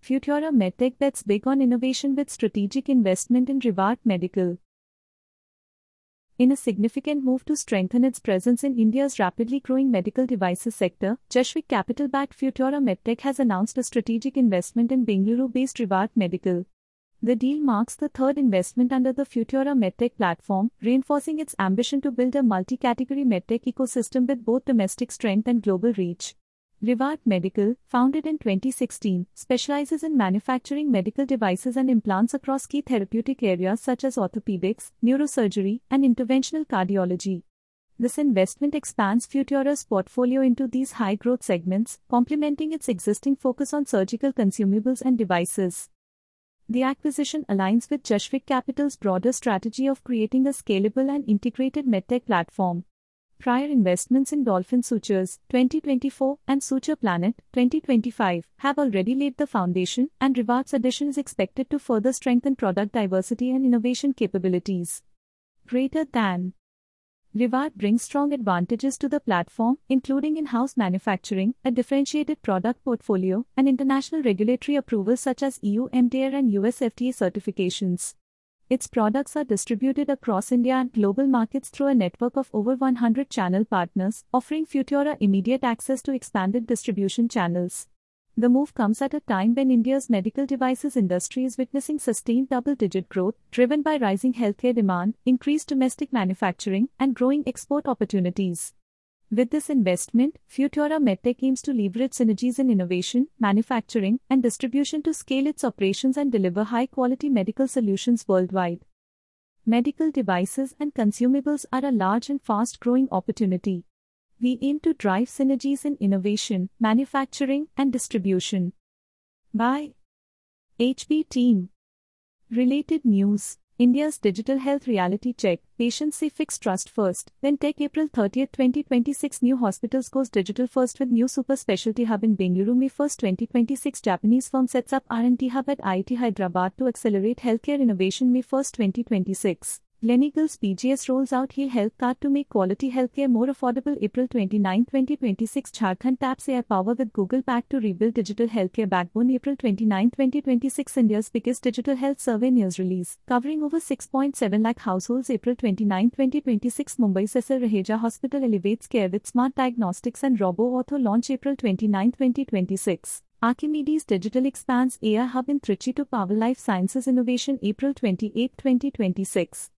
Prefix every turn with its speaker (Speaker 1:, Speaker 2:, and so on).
Speaker 1: Futura MedTech bets big on innovation with strategic investment in Rivart Medical. In a significant move to strengthen its presence in India's rapidly growing medical devices sector, Jashvik capital-backed Futura MedTech has announced a strategic investment in Bengaluru-based Rivart Medical. The deal marks the third investment under the Futura MedTech platform, reinforcing its ambition to build a multi-category medtech ecosystem with both domestic strength and global reach. Rivart Medical, founded in 2016, specializes in manufacturing medical devices and implants across key therapeutic areas such as orthopedics, neurosurgery, and interventional cardiology. This investment expands Futura's portfolio into these high-growth segments, complementing its existing focus on surgical consumables and devices. The acquisition aligns with Jashvik Capital's broader strategy of creating a scalable and integrated medtech platform. Prior investments in Dolphin Sutures 2024 and Suture Planet 2025 have already laid the foundation, and Rivart's addition is expected to further strengthen product diversity and innovation capabilities. Greater than Rivart brings strong advantages to the platform, including in-house manufacturing, a differentiated product portfolio, and international regulatory approvals such as EU MDR and US FDA certifications. Its products are distributed across India and global markets through a network of over 100 channel partners, offering Futura immediate access to expanded distribution channels. The move comes at a time when India's medical devices industry is witnessing sustained double-digit growth, driven by rising healthcare demand, increased domestic manufacturing, and growing export opportunities. With this investment, Futura MedTech aims to leverage synergies in innovation, manufacturing, and distribution to scale its operations and deliver high-quality medical solutions worldwide. Medical devices and consumables are a large and fast-growing opportunity. We aim to drive synergies in innovation, manufacturing, and distribution. By HB Team. Related news. India's digital health reality check. Patients say fix trust first. Then Tech April 30, 2026. New hospitals goes digital first with new super specialty hub in Bengaluru. May 1, 2026. Japanese firm sets up R&D hub at IIT Hyderabad to accelerate healthcare innovation. May 1, 2026. Gleneagles PGS rolls out Heal Health Card to make quality healthcare more affordable. April 29, 2026. Jharkhand taps AI power with Google Pack to rebuild digital healthcare backbone. April 29, 2026. India's biggest digital health survey news release, covering over 6.7 lakh households. April 29, 2026. Mumbai Cecil Raheja Hospital elevates care with smart diagnostics and robo-ortho launch. April 29, 2026. Archimedes Digital expands AI hub in Trichy to power life sciences innovation. April 28, 2026.